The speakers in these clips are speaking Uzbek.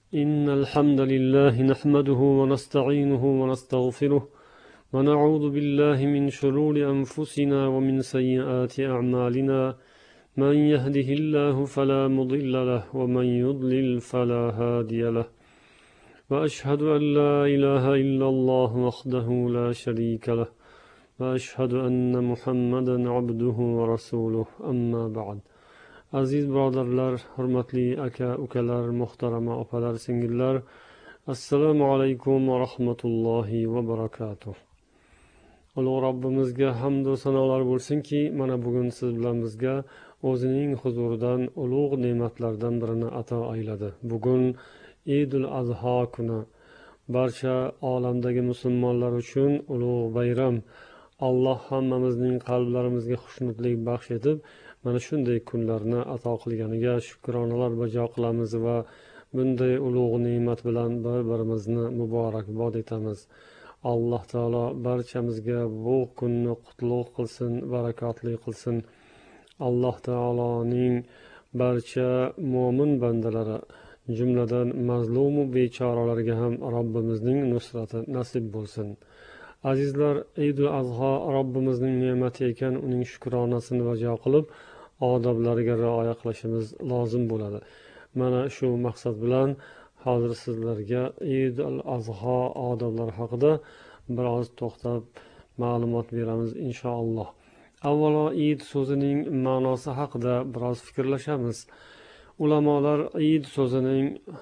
إن الحمد لله نحمده ونستعينه ونستغفره ونعوذ بالله من شرور أنفسنا ومن سيئات أعمالنا من يهده الله فلا مضل له ومن يضلل فلا هادي له وأشهد أن لا إله إلا الله وحده لا شريك له وأشهد أن محمدا عبده ورسوله أما بعد. Aziz birodarlar, hurmatli aka, ukalar, muhtarama opalar, singillar, assalomu alaykum va rahmatullohi va barakatuh. Ulug' Robbimizga hamd va sanolar bo'lsinki, mana bugun siz bilan bizga o'zining huzuridan ulug' ne'matlardan birini ato ayladi. Bugun Eidul Azho kuni, barcha olamdagi musulmonlar uchun ulug' bayram. Alloh hammamizning qalblarimizga xushnudlik baxsh etib, mana shunday kunlarni ato qilganiga shukronalar bajo qilamiz va bunday ulug' ne'mat bilan bir-birimizni muborakbod etamiz. Alloh taolo barchamizga bu kunni qutlug' qilsin, barakotli qilsin. Alloh taoloning barcha mo'min bandalari, jumladan mazlum va bechoralarga ham Robbimizning nusrati nasib bo'lsin. Azizlar, Eidul Azho Robbimizning ne'mati ekan, uning shukronasini bajo qilib, odoblariga rioya qilishimiz lozim bo'ladi. Mana shu maqsad bilan hozir sizlarga Eidul Azho odoblari haqida biroz to'xtab ma'lumot beramiz inshaalloh. Avvalo Eid so'zining ma'nosi haqida biroz fikrlashamiz. Ulamolar Eid so'zining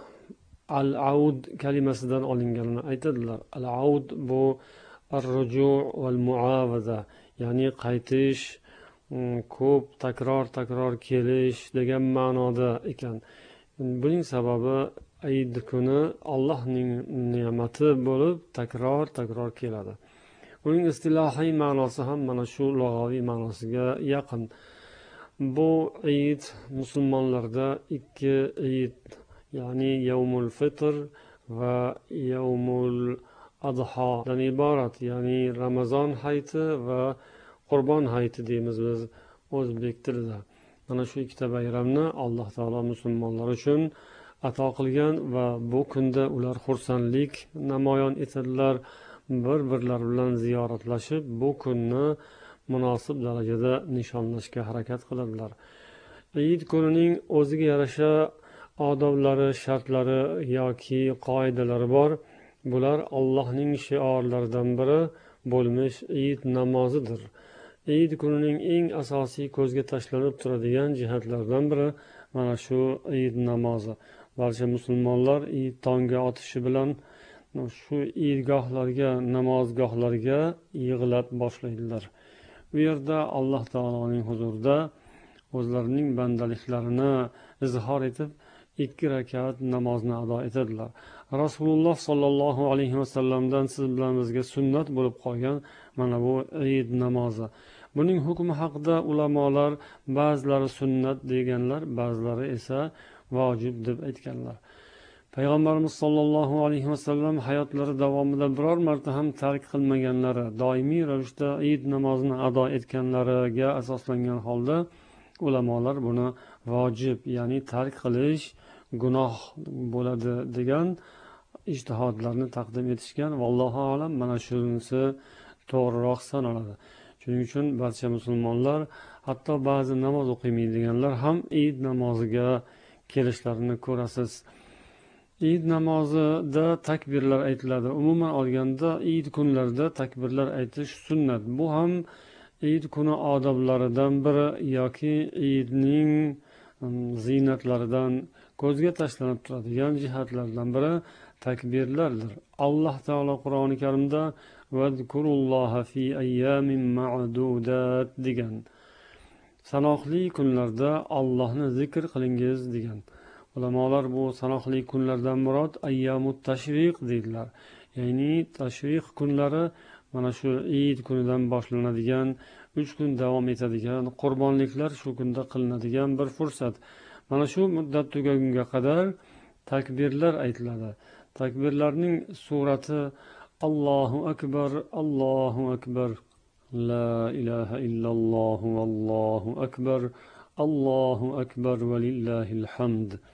al-aud kalimasidan olinganini aytadilar. Al-aud bu ar-ruju' wal muavaza, ya'ni qaytish, ko'p takror kelish degan ma'noda ekan. Buning sababi Eid kuni Allohning ne'mati bo'lib takror keladi. Uning istilohiy ma'nosi ham mana shu lug'aviy ma'nosiga yaqin. Bu Eid musulmonlarda ikki Eid, ya'ni Yawmul Fitr va Yawmul Adhodan iborat, ya'ni Ramazon hayiti va Qurbon hayiti deymiz biz o'zbek tilida. Mana shu ikkita bayramni Alloh taolo musulmonlar uchun ato qilgan va bu kunda ular xursandlik namoyon etadilar, bir-birlari bilan ziyoratlashib, bu kunni munosib darajada nishonlashga harakat qiladilar. Eid kunining o'ziga yarasha odoblari, shartlari yoki qoidalari bor. Bular Allohning shiorlaridan biri bo'lmish Eid namozidir. Eid kunining eng asosiy ko'zga tashlanib turadigan jihatlardan biri mana shu Eid namozi. Barcha musulmonlar Eid tongi otishi bilan shu idgohlarga, namozgohlarga yig'ilib boshlaydilar. Bu yerda Alloh taoloning huzurida o'zlarining bandaliklarini izhor etib, 2 rakat namozni ado etadilar. Rasululloh sollallohu alayhi vasallamdan siz bilan bizga sunnat bo'lib qolgan mana bu Eid namozi. Buning hukmi haqida ulamolar ba'zilari sunnat deganlar, ba'zilari esa vojib deb aytganlar. Payg'ambarimiz sollallohu alayhi vasallam hayotlari davomida biror marta ham tark qilmaganlari, doimiy ravishda Eid namozini ado etganlariga asoslangan holda ulamolar buni vojib, ya'ni tark qilish gunoh bo'ladi degan ijtihodlarni taqdim etishgan. Vallohu alam, mana shunisi to'g'riroq sanaladi. Shuning uchun barcha musulmonlar, hatto ba'zi namoz o'qimaydiganlar ham Eid namoziga kelishlarini ko'rasiz. Eid namozida takbirlar aytiladi. Umuman olganda Eid kunlarida takbirlar aytish sunnat. Bu ham Eid kuni odoblaridan biri yoki Eidning ziynatlaridan, ko'zga tashlanib turadigan jihatlardan biri takbirlardir. Alloh taolo Qur'oni Karimda "Vazkurulloha fi ayyamin ma'dudat" degan. Sanoqli kunlarda Allohni zikr qilingiz degan. Ulamolar bu sanoqli kunlardan murod ayyamut tashriq deydilar. Ya'ni tashriq kunlari mana shu Eid kunidan boshlanadigan, 3 kun davom etadigan qurbonliklar shu kunda qilinadigan bir fursat. Mana shu muddat tugagunga qadar takbirlar aytiladi. Takbirlarning surati Allohu akbar, Allohu akbar, la ilaha illalloh, Allohu akbar, Allohu akbar va lillahil hamd.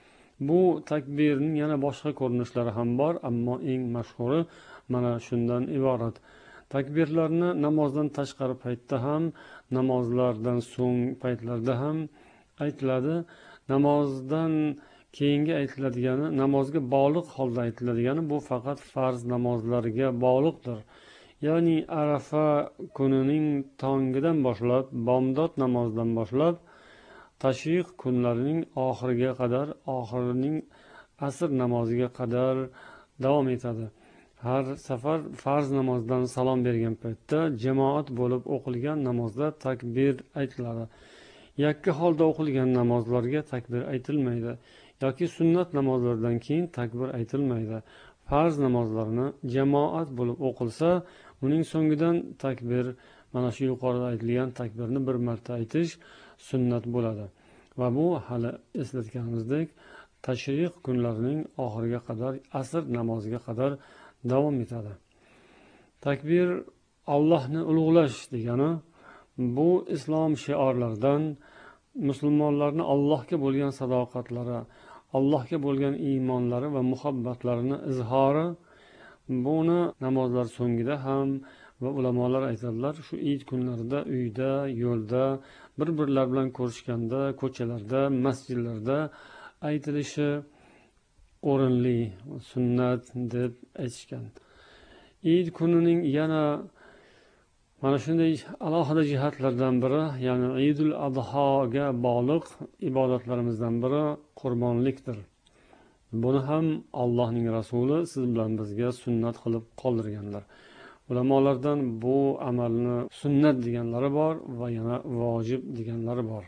Bu takbirning yana boshqa ko'rinishlari ham bor, ammo eng mashhuri mana shundan iborat. Takbirlarni namozdan tashqari paytda ham, namozlardan so'ng paytlarda ham aytiladi. Namozdan keyingi aytiladigani, namozga bog'liq holda aytiladigani bu faqat farz namozlarga bog'liqdir. Ya'ni Arafa kunining tongidan boshlab, bomdod namozidan boshlab, tashriq kunlarining oxiriga qadar, oxirining asr namoziga qadar davom etadi. Har safar farz namozdan salom bergan paytda jamoat bo'lib o'qilgan namozda takbir aytiladi. Yakka holda o'qilgan namozlarga takbir aytilmaydi yoki sunnat namozlardan keyin takbir aytilmaydi. Farz namozlarni jamoat bo'lib o'qilsa, uning so'ngidan takbir, mana shu yuqorida aytilgan takbirni bir marta aytish sunnat bo'ladi. Va bu hali eslatganimizdek tashriq kunlarining oxiriga qadar, asr namoziga qadar davom etadi. Takbir Allohni ulug'lash degani, bu islom shiorlaridan musulmonlarni Allohga bo'lgan sadoqatlari, Allohga bo'lgan iymonlari va muhabbatlarini izhori. Buni namozlar so'ngida ham va ulamolar aytadilar, shu Eid kunlarida uyda, yo'lda, bir-birlar bilan ko'rishganda, ko'chalarda, masjidlarda aytilishi o'rinli, sunnat deb aytishgan. Eid kunining yana mana shunday alohida jihatlardan biri, ya'ni Eidul Adhoga bog'liq ibodatlarimizdan biri qurbonlikdir. Buni ham Allohning rasuli siz bilan bizga sunnat qilib qoldirganlar. Ulamolardan bu amalni sunnat deganlari bor va yana vojib deganlari bor.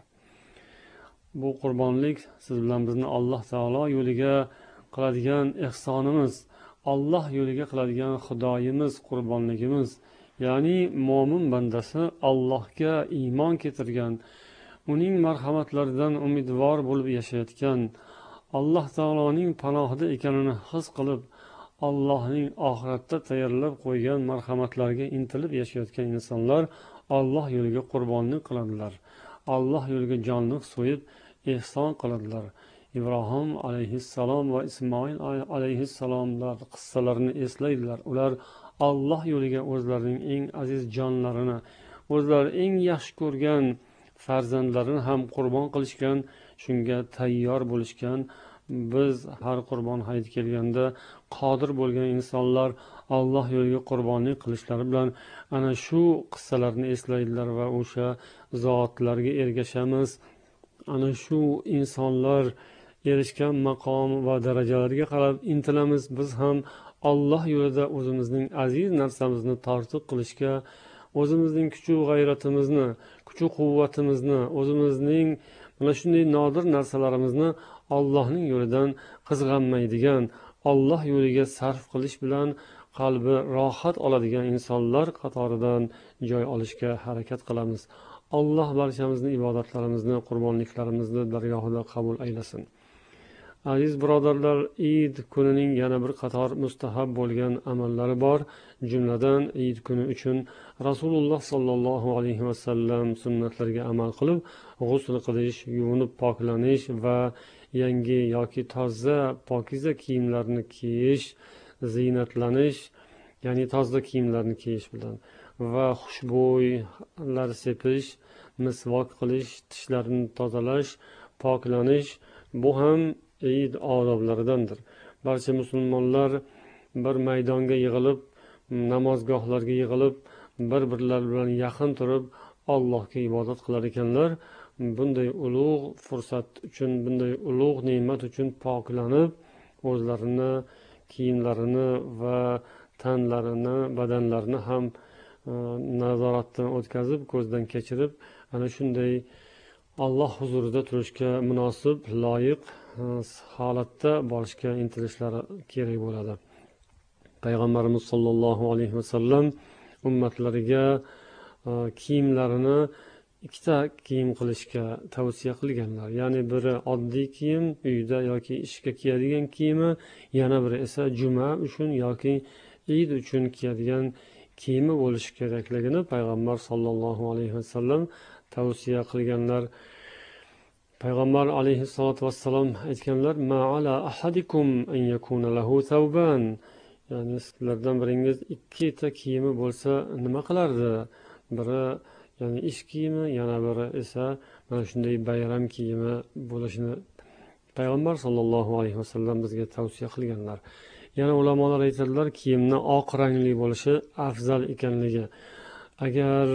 Bu qurbonlik siz bilan bizni Alloh taolo yo'liga qiladigan ihsonimiz, Alloh yo'liga qiladigan xudoyimiz, qurbonligimiz. Ya'ni mo'min bandasi Allohga iymon keltirgan, uning marhamatlaridan umidvor bo'lib yashayotgan, Alloh taoloning panohida ekanini his qilib, Allohning oxiratda tayyorlab qo'ygan marhamatlariga intilib yashayotgan insonlar Alloh yo'liga qurbonlik qiladilar. Alloh yo'liga jonliq so'yib ihson qiladilar. Ibrohim alayhissalom va Ismoil alayhissalomlar qissalarini eslaydilar. Ular Alloh yo'liga o'zlarining eng aziz jonlarini, o'zlari eng yaxshi ko'rgan farzandlarini ham qurbon qilishgan, shunga tayyor bo'lishgan. Biz har qurbon hayiti kelganda qodir bo'lgan insonlar Alloh yo'liga qurbonlik qilishlari bilan ana shu qissalarni eslaydilar va o'sha zotlarga ergashamiz. Ana shu insonlar erishgan maqom va darajalarga qarab intilamiz. Biz ham Alloh yo'lida o'zimizning aziz narsamizni tortiq qilishga, o'zimizning kuch-g'ayratimizni, kuch-quvvatimizni, o'zimizning mana shunday nodir narsalarimizni Allohning yo'lidan qizg'anmaydigan, Alloh yo'liga sarf qilish bilan qalbi rohat oladigan insonlar qatoridan joy olishga harakat qilamiz. Alloh barchamizni ibodatlarimizni, qurbonliklarimizni dargohida qabul aylasin. Aziz birodarlar, Eid kunining yana bir qator mustahab bo'lgan amallari bor. Jumladan Eid kuni uchun Rasululloh sollallohu alayhi vasallam sunnatlariga amal qilib, g'usl qilish, yuvinib poklanish va yangi yoki toza, pokiza kiyimlarni kiyish, ziynatlanish, ya'ni toza kiyimlarni kiyish bilan va xushbo'ylar sepish, misvok qilish, tishlarni tozalash, poklanish, bu ham Eid odoblaridandir. Barcha musulmonlar bir maydonga yig'ilib, namozgohlarga yig'ilib, bir-birlar bilan yaqin turib Allohga ibodat qilar ekanlar. Bunday ulug' fursat uchun, bunday ulug' ne'mat uchun poklanib, o'zlarini, kiyimlarini va tanlarini, badanlarini ham nazoratdan o'tkazib, ko'zdan kechirib, ana shunday Alloh huzurida turishga munosib, loyiq holatda borishga intilishlari kerak bo'ladi. Payg'ambarimiz sollallohu alayhi vasallam ummatlariga kiyimlarini ikkita kiyim qilishga tavsiya qilganlar. Ya'ni biri oddiy kiyim, uyda yoki ishga kiyadigan kiyimi, yana biri esa juma uchun yoki Eid uchun kiyadigan kiyimi bo'lishi kerakligini payg'ambar sollallohu alayhi vasallam tavsiya qilganlar. payg'ambar alayhissalotu vassalom aytganlar: ma'ala ahadikum an yakuna lahu thawban, ya'ni sizlardan biringiz ikkita kiyimi bo'lsa nima qilardi? Biri ya'ni ish kiyimi, yana biri esa mana shunday bayram kiyimi bo'lishini payg'ambar sollallohu alayhi vasallam bizga tavsiya qilganlar. Yana ulamolar aytadilar, kiyimni oq rangli bo'lishi afzal ekanligi. Agar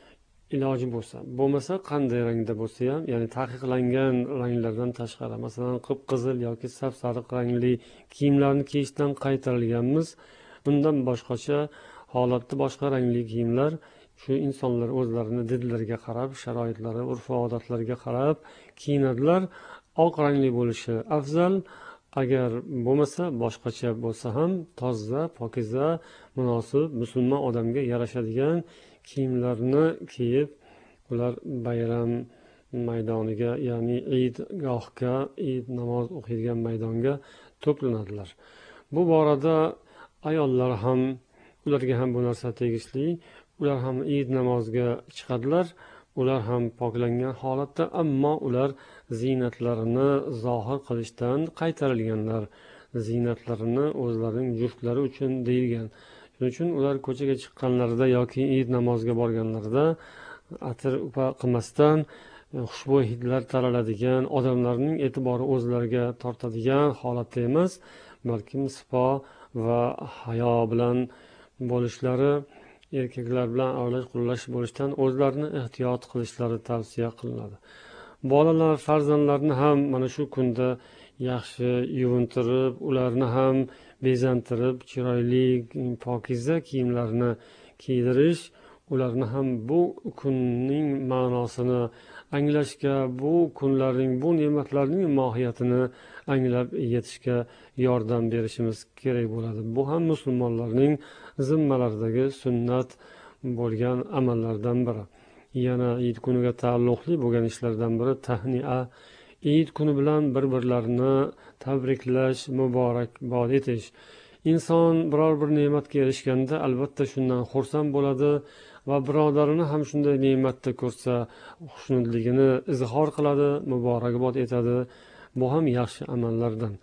iloji bo'lmasa qanday rangda bo'lsa ham, ya'ni taqiqlangan ranglardan tashqari, masalan qip-qizil yoki sap-sariq rangli kiyimlarni kiyishdan qaytarilganmiz. Undan boshqacha holatda boshqa rangli kiyimlar shu insonlar o'zlarini didlariga qarab, sharoitlari, urf-odatlariga qarab kiyinadilar. Oq rangli bo'lishi afzal. Agar bo'lmasa, boshqacha bo'lsa ham toza, pokiza, munosib, musulmon odamga yarashadigan kiyimlarni kiyib, ular bayram maydoniga, ya'ni Eidgohga, Eid namoz o'qiydigan maydonga to'planadilar. Bu borada ayollar ham, ularga ham bu narsa tegishli. Ular ham Eid namoziga chiqadilar. Ular ham poklangan holatda, ammo ular ziynatlarini zohir qilishdan qaytarilganlar. Ziynatlarini o'zlarining juftlari uchun deyilgan. Shuning uchun ular ko'chaga chiqqanlarida yoki Eid namoziga borganlarida atir upa qilmasdan, xushbo'y hidlar taraladigan, odamlarning e'tibori o'zlariga tortadigan holatda emas, balkim sipo va hayo bilan bo'lishlari, erkaklar bilan avlash qullash bo'lishdan o'zlarini ehtiyot qilishlari tavsiya qilinadi. Bolalar, farzandlarni ham mana shu kunda yaxshi yuvintirib, ularni ham bezantirib, chiroyli, pokiza kiyimlarni kiydirish, ularni ham bu kunning ma'nosini anglashga, bu kunlarning, bu ne'matlarning mohiyatini anglab yetishga yordam berishimiz kerak bo'ladi. Bu ham musulmonlarning zimmalaridagi sunnat bo'lgan amallardan biri. Yana Eid kuniga taalluqli bo'lgan ishlardan biri tahnia. Eid kuni bilan bir-birlarini tabriklash, muborakbod etish. Inson biror bir ne'matga erishganda albatta shundan xursand bo'ladi va birodarini ham shunday ne'matda ko'rsa xushnudligini izhor qiladi, muborakbod etadi. Bu ham yaxshi amallardan.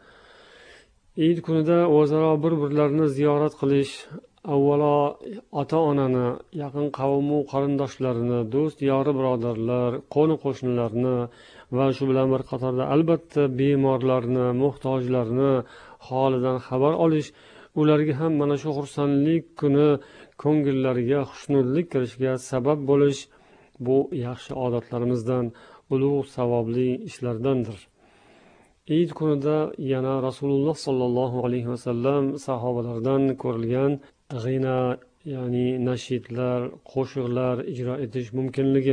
Eid kunida o'zaro bir-birlarini ziyorat qilish, avvalo ota-onani, yaqin qavmu qarindoshlarini, do'st, yori birodarlar, qo'ni-qo'shnilarni va shu bilan bir qatorda albatta bemorlarni, muhtojlarni holidan xabar olish, ularga ham mana shu xursandlik kuni ko'ngillariga xushnudlik kirishiga sabab bo'lish, bu yaxshi odatlarimizdan, ulug' savobli ishlardandir. Eid kunida yana Rasululloh sollallohu alayhi vasallam sahobalardan ko'rilgan g'ina, ya'ni nashidlar, qo'shiqlar ijro etish mumkinligi,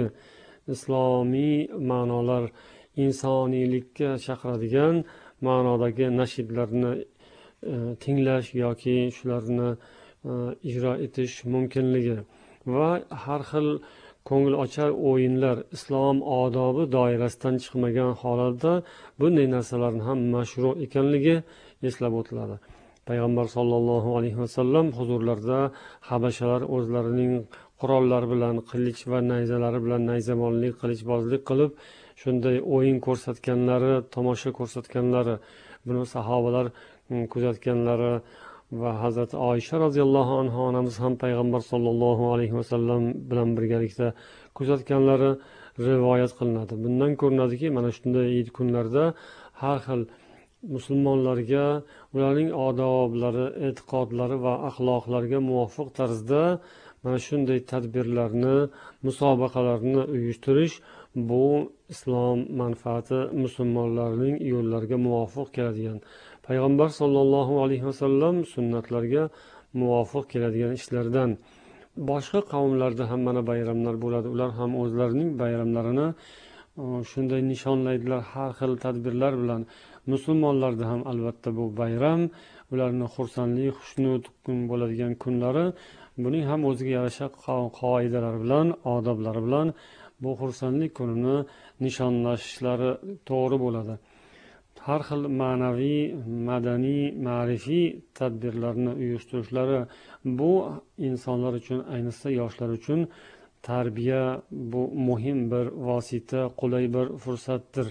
islomiy ma'nolar, insoniylikka chaqiradigan ma'nodagi nashidlarni tinglash yoki shularni ijro etish mumkinligi va har xil ko'ngilochar o'yinlar islom odobi doirasidan chiqmagan holatda bunday narsalarni ham mashru ekanligi eslab o'tiladi. Payg'ambar sollallohu alayhi vasallam huzurlarida habashalar o'zlarining qurollari bilan, qilich va nayzalari bilan nayzamonlik, qilichbozlik qilib, shunday o'yin ko'rsatganlari, tomosha ko'rsatganlari, buni sahobalar kuzatganlari va Hazrati Oysha roziyallohu anha onamiz ham payg'ambar sollallohu alayhi vasallam bilan birgalikda kuzatganlari rivoyat qilinadi. Bundan ko'rinadiki, mana shunday Eid kunlarda har xil musulmonlarga ularning odoblari, e'tiqodlari va axloqlariga muvofiq tarzda mana shunday tadbirlarni, musobaqalarni uyushtirish, bu islom manfaati musulmonlarning yo'llariga muvofiq keladigan, payg'ambar sollallohu alayhi vasallam sunnatlarga muvofiq keladigan ishlardan. Boshqa qavmlarda ham mana bayramlar bo'ladi. Ular ham o'zlarining bayramlarini shunday nishonlaydilar har xil tadbirlar bilan. Musulmonlarda ham albatta bu bayram, ularning xursandlik, xushnud bo'ladigan kunlari, buning ham o'ziga yarasha qoidalari bilan, odoblari bilan bu xursandlik kunini nishonlashlari to'g'ri bo'ladi. Har xil ma'naviy, madaniy, ma'rifiy tadbirlarni uyushtirishlari bu insonlar uchun, ayniqsa yoshlar uchun tarbiya, bu muhim bir vosita, qulay bir fursatdir.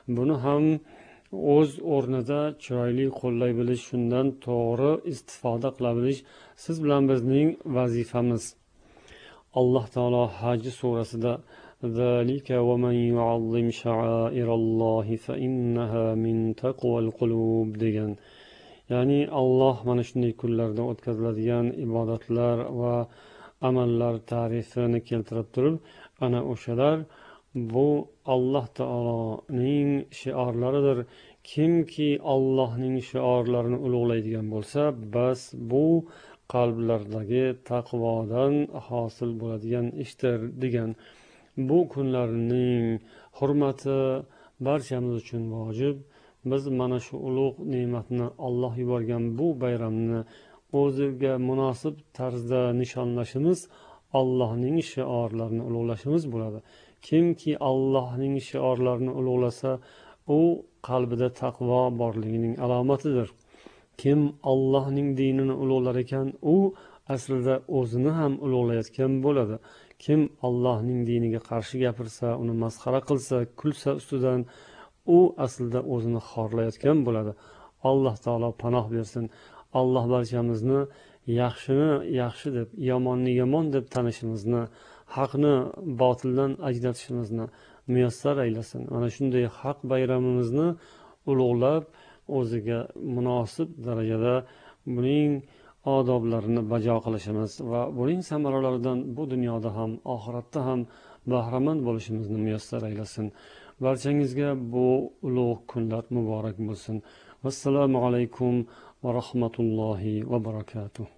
buni ham o'z o'rnida chiroyli qo'llay bilish, shundan to'g'ri istifoda qila bilish siz bilan bizning vazifamiz. alloh taolo haj surasida ذلك ومن يعظم شعائر الله فإنها من تقوى القلوب degan. Ya'ni Alloh mana shunday kunlarda o'tkaziladigan ibodatlar va amallar ta'rifini keltirib turib, ana o'shalar bu Alloh taoloning shiorlaridir. Kimki Allohning shiorlarini ulug'laydigan bo'lsa, bas bu qalblardagi taqvodan hosil bo'ladigan ishdir degan. Bu kunlarning hurmati barchamiz uchun vojib. Biz mana shu ulug' ne'matni Alloh yuborgan bu bayramni o'ziga munosib tarzda nishonlashimiz, Allohning shiorlarini ulug'lashimiz bo'ladi. Kimki Allohning shiorlarini ulug'lasa, u qalbida taqvo borligining alomatidir. Kim Allohning dinini ulug'lar ekan, u aslida o'zini ham ulug'layotgan bo'ladi. Kim Allohning diniga qarshi gapirsa, uni masxara qilsa, kulsa ustidan, u aslida o'zini xorlayotgan bo'ladi. Alloh taolo panoh bersin. Alloh barchamizni yaxshini yaxshi deb, yomonni yomon deb tanishimizni, haqni botildan ajratishimizni muyassar aylasin. Mana shunday haq bayramimizni ulug'lab, o'ziga munosib darajada buning odoblarini bajo qilishimiz va buning samaralaridan bu dunyoda ham, oxiratda ham bahramand bo'lishimizni muyassar aylasin. Barchangizga bu ulug' kunlar muborak bo'lsin. Vassalomu alaykum va rahmatullohi va barakatuh.